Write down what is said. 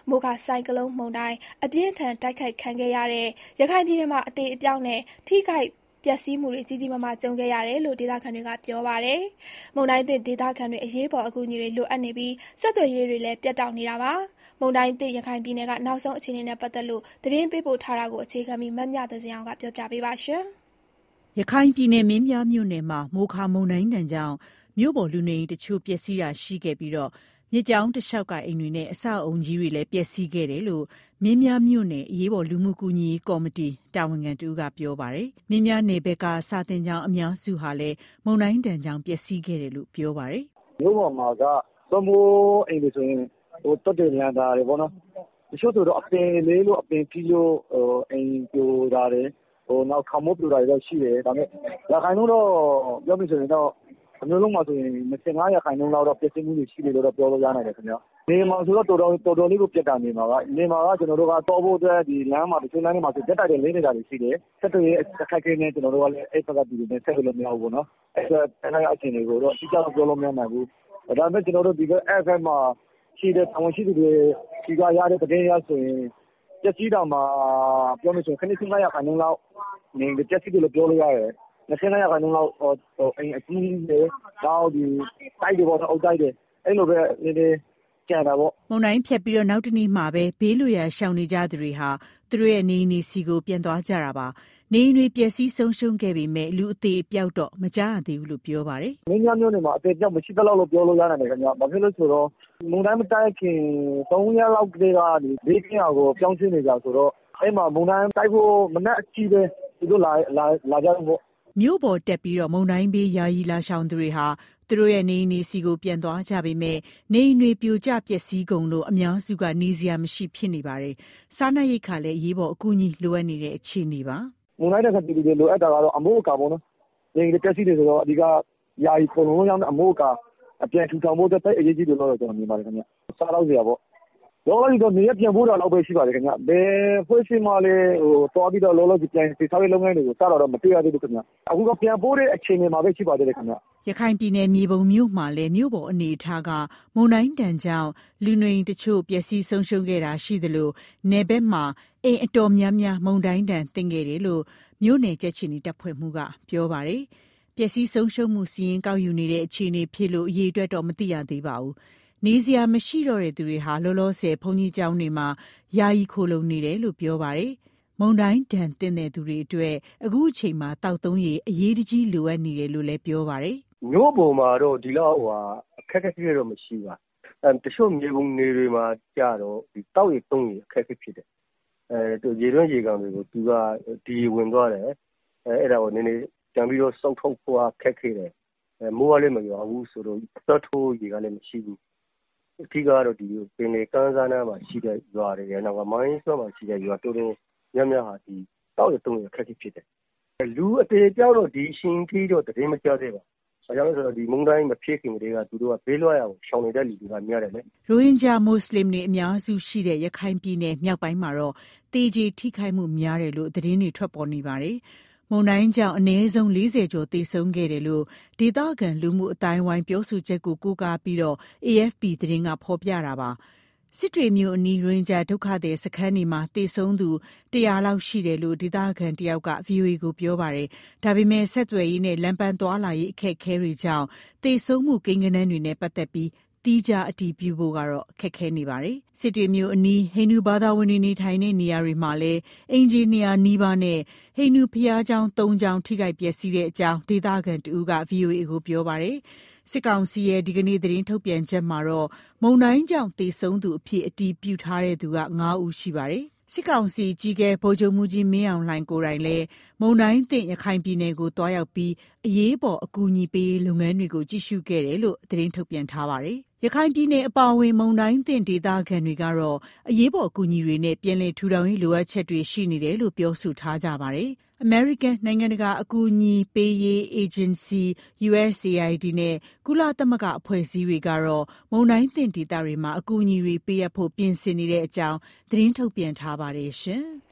မိုခါဆိုင်ကလုန်းမုန်တိုင်းအပြင်းအထန်တိုက်ခိုက်ခံခဲ့ရတဲ့ရခိုင်ပြည်နယ်မှာအသေအပျောက်နဲ့ထိခိုက်ပျက်စီးမှုတွေကြီးကြီးမားမားကြုံခဲ့ရတယ်လို့ဒေသခံတွေကပြောပါတယ်။မုန်တိုင်းသင့်ဒေသခံတွေအရေးပေါ်အကူအညီတွေလိုအပ်နေပြီးဆက်သွယ်ရေးတွေလည်းပြတ်တောက်နေတာပါ။မုန်တိုင်းသင့်ရခိုင်ပြည်နယ်ကနောက်ဆုံးအခြေအနေနဲ့ပတ်သက်လို့သတင်းပေးပို့ထားတာကိုအခြေခံပြီးမမြသဇင်အောင်ကပြောပြပေးပါရှင်။ရခိုင်ပြည်နယ်မင်းပြားမြို့နယ်မှာမိုခါမုန်တိုင်းတန်ကြောင့်မြို့ပေါ်လူနေအိမ်တချို့ပျက်စီးတာရှိခဲ့ပြီးမြစ်ကြောင်းတစ်လျှောက်ကအိမ်တွေနဲ့အဆောက်အုံကြီးတွေလည်းပျက်စီးခဲ့တယ်လို့မင်းပြားမြို့နယ်အရေးပေါ်လူမှုကူညီရေးကော်မတီတာဝန်ခံတဦးကပြောပါတယ်။မင်းပြားနယ်ဘက်ကစာတင်ကျောင်းအများစုဟာလည်းမုန်တိုင်းတန်ကြောင့်ပျက်စီးခဲ့တယ်လို့ပြောပါတယ်။မြို့ပေါ်မှာကသွမိုးအိမ်တွေဆိုရင်တက်တယ်လန်တာတွေပေါ့နော်။တချို့ဆိုတော့အပင်လေးလို့အပင်ကြီးလို့အိမ်ပြိုတာတွေနောက်ခေါင်မိုးပြိုတာတွေတော့ရှိတယ်။ဒါပေမဲ့ရာခိုင်နှုန်းတော့ပြောပြီဆိုရင်တော့အမျိုးလုံးမှာဆိုရင်25%လောက်တော့ပျက်စီးမှုတွေရှိတယ်လို့တော့ပြောလို့ရနိုင်တယ်ခင်ဗျ။နေမှာဆိုတော့တော်တော်လေးကိုပြတ်တာနေမှာကနေမှာကကျွန်တော်တို့ကတောဖို့အတွက်ဒီလမ်းမှာတချို့လမ်းတွေမှာဆိုတက်တိုက်တွေလေးနေတာတွေရှိတယ်။ဆက်တွေအခက်အခဲနဲ့ကျွန်တော်တို့ကလည်းအဲ့ဘက်ကပြည်တွေနဲ့ဆက်လို့မရဘူးပေါ့နော်။အဲ့တော့အဲ့ဒီအခြေအနေကိုတော့အတိအကျတော့ပြောလို့မရနိုင်ဘူး။ဒါပေမဲ့ကျွန်တော်တို့ဒီဘက်အဲ့ဘက်မှာရှိတဲ့တာဝန်ရှိသူတွေဒီကရတဲ့တကယ်ရဆိုရင်ပျက်စီးတာမှာပြောလို့ဆိုရင်25%လောက်နေပျက်စီးတယ်လို့ပြောလို့ရတယ်။25%လောက်အိမ်အကြီးတွေနောက်ဒီတိုက်တွေပေါ်တော့အုပ်တိုက်တွေအဲ့လိုပဲနေကျန်တာပေါ့မုန်တိုင်းဖြတ်ပြီးနောက်တနေ့မှာပဲဘေးလွရာရှောင်နေကြသူတွေဟာသူတို့ရဲ့နေအိမ်စီကိုပြန်သွားကြတာပါနေအိမ်တွေပျက်စီးဆုံးရှုံးခဲ့ပေမဲ့လူအသေးအပျောက်တော့မကြားရသေးဘူးလို့ပြောပါတယ်မင်းများမျိုးနေမှာအသေးအပျောက်မရှိသလောက်လို့ပြောလို့ရနိုင်တယ်ခင်ဗျဘာဖြစ်လို့ဆိုတော့မုန်တိုင်းမတိုက်ခင်3ရက်လောက်ကလေးကဒီဘေးကင်းအောင်ကိုပြောင်းရွှေ့နေကြဆိုတော့အဲ့မှာမုန်တိုင်းတိုက်ဖို့မနက်အကြီးပဲသူတို့လာကြတော့မြို့ပေါ်တက်ပြီးမုန်တိုင်းဘေးယာယီလာရှောင်သူတွေဟာသူတို့ရဲ့နေအိမ်စီကိုပြန်သွားကြပေမဲ့နေအိမ်တွေပြိုကျပျက်စီးကုန်လို့အများစုကနေစရာမရှိဖြစ်နေပါတယ်။စားနပ်ရိက္ခာလည်းအရေးပေါ်အကူအညီလိုအပ်နေတဲ့အခြေအနေပါ။မုန်တိုင်းတဲ့ပြည်သူတွေလိုအပ်တာကတော့အမိုးအကာပေါ့နော်။နေအိမ်တွေပျက်စီးတယ်ဆိုတော့အဓိကယာယီပုံလုံးရောက်တဲ့အမိုးအကာအပြန်ထူထောင်ဖို့အတွက်အရေးကြီးတယ်လို့ကျွန်တော်မြင်ပါတယ်ခင်ဗျ။စားတော့စရာပေါ့။လောလောဆယ်တော့နေရပြန်ဖို့တော့ပဲရှိပါတယ်ခင်ဗျ။ဘယ်ဖွဲ့စည်းမှလည်းတွားပြီးတော့လောလောဆယ်ပြန်စီစားရေးလုပ်ငန်းတွေကိုစတော့မတွေ့ရသေးဘူးခင်ဗျ။အခုကပြန်ဖို့တဲ့အခြေအနေမှာပဲရှိပါသေးတယ်ခင်ဗျ။ရခိုင်ပြည်နယ်မြေပုံမြို့မှာလည်းမြို့ပေါ်အနေအထားကမုန်တိုင်းတန်ကြောင့်လူနေအိမ်တချို့ပျက်စီးဆုံးရှုံးခဲ့တာရှိသလိုနယ်ဘက်မှာအိမ်အတော်များများမုန်တိုင်းတန်သင့်ခဲ့တယ်လို့မြို့နယ်ကြက်ချီနီတပ်ဖွဲ့မှုကပြောပါတယ်။ပျက်စီးဆုံးရှုံးမှုစီးရင်ကောက်ယူနေတဲ့အခြေအနေဖြစ်လို့အရေးအတွက်တော့မသိရသေးပါဘူး။နေစရာမရှိတော့တဲ့သူတွေဟာလောလောဆယ်ဘုန်းကြီးကျောင်းတွေမှာယာယီခိုလုံနေတယ်လို့ပြောပါတယ်။မုန်တိုင်းဒဏ်သင့်တဲ့သူတွေအတွက်အခုအချိန်မှာတောက်သုံးရည်အရေးတကြီးလိုအပ်နေတယ်လို့လည်းပြောပါတယ်။မြို့ပေါ်မှာတော့ဒီလောက်အခက်အခဲတော့မရှိပါ။တချို့မြေပုံနေတွေမှာကြတော့ဒီတောက်ရည်သုံးရည်အခက်အခဲဖြစ်တယ်။ရေတွင်းရေကန်တွေကိုသူကဒီဝင်သွားတယ်။အဲ့ဒါကိုနည်းနည်းပြန်ပြီးတော့စောက်ထုတ်ဖို့အခက်ခဲတယ်။မိုးကလည်းမရွာဘူးဆိုတော့သက်ထိုးရေကလည်းမရှိဘူး။အထူးကတော့ဒီပင်လေကမ်းစားနားမှာရှိတဲ့ရွာတွေနောက်ကမိုင်းဆွမ်းမှာရှိတဲ့ရွာတော်တော်များများဟာဒီတောက်ရည်သုံးရည်အခက်အခဲဖြစ်တယ်။လူအသေးပြောက်တော့ဒီရှင်ထီတော့တည်မကြသေးပါ။ဘာကြောင့်လဲဆိုတော့ဒီမုန်တိုင်းမဖြစ်ခင်တည်းကသူတို့ကဘေးလွှားရအောင်ရှောင်နေတဲ့လူတွေကများတယ်လေ။ရိုဟင်ဂျာမွတ်စလင်တွေအများစုရှိတဲ့ရခိုင်ပြည်နယ်မြောက်ပိုင်းမှာတော့တေကျေထိခိုက်မှုများတယ်လို့သတင်းတွေထွက်ပေါ်နေပါတယ်။မုန်တိုင်းကြောင့်အနည်းဆုံး40ကျော်သေဆုံးခဲ့တယ်လို့ဒေသခံလူမှုအတိုင်းဝိုင်းပြောဆိုချက်ကိုကိုးကားပြီးAFP သတင်းကဖော်ပြတာပါ။စစ်တွေမြို့အနီးရိုဟင်ဂျာဒုက္ခသည်စခန်းတွေမှာသေဆုံးသူ100လောက်ရှိတယ်လို့ဒေသခံတယောက်က VOA ကိုပြောပါတယ်။ဒါပေမဲ့ဆက်သွယ်ရေးနဲ့လမ်းပန်းသွားလာရေးအခက်အခဲတွေကြောင့်သေဆုံးမှုကိန်းဂဏန်းတွေနဲ့ပတ်သက်ပြီးတီးခြားအတည်ပြုဖို့ကတော့ခက်ခဲနေပါတယ်။စစ်တွေမြို့အနီးဟိန္ဒူဘာသာဝင်တွေနေထိုင်တဲ့နေရာတွေမှာလည်းအင်ဂျင်နီယာနီးပါးနဲ့ဟိန္ဒူဘုရားကျောင်း3ကျောင်းထိခိုက်ပျက်စီးတဲ့အကြောင်းဒေသခံတဦးက VOA ကိုပြောပါတယ်။စစ်ကောင်စီရဲ့ဒီကနေ့သတင်းထုတ်ပြန်ချက်မှာတော့မုန်တိုင်းကြောင့်သေဆုံးသူအဖြစ်အတည်ပြုထားတဲ့သူက9ဦးရှိပါတယ်။စစ်ကောင်စီကြီးကဗိုလ်ချုပ်မှုကြီးမင်းအောင်လှိုင်ကိုယ်တိုင်လည်းမုန်တိုင်းသင့်ရခိုင်ပြည်နယ်ကိုတွားရောက်ပြီးအရေးပေါ်အကူအညီပေးလုပ်ငန်းတွေကိုကြည့်ရှုခဲ့တယ်လို့သတင်းထုတ်ပြန်ထားပါတယ်။ရခိုင်ပြည်နယ်အပါအဝင်မုန်တိုင်းသင့်ဒေသခံတွေကတော့အရေးပေါ်အကူအညီတွေနဲ့ပြန်လည်ထူထောင်ရေးလိုအပ်ချက်တွေရှိနေတယ်လို့ပြောဆိုထားကြပါတယ်။ American နိုင်ငံတကာအကူအညီပေးရေးအေဂျင်စီ USAID နဲ့ကုလသမဂ္ဂအဖွဲ့အစည်းတွေကတော့မုန်တိုင်းသင့်ဒေသတွေမှာအကူအညီတွေပေးအပ်ဖို့ပြင်ဆင်နေတဲ့အကြောင်းသတင်းထုတ်ပြန်ထားပါတယ်ရှင်။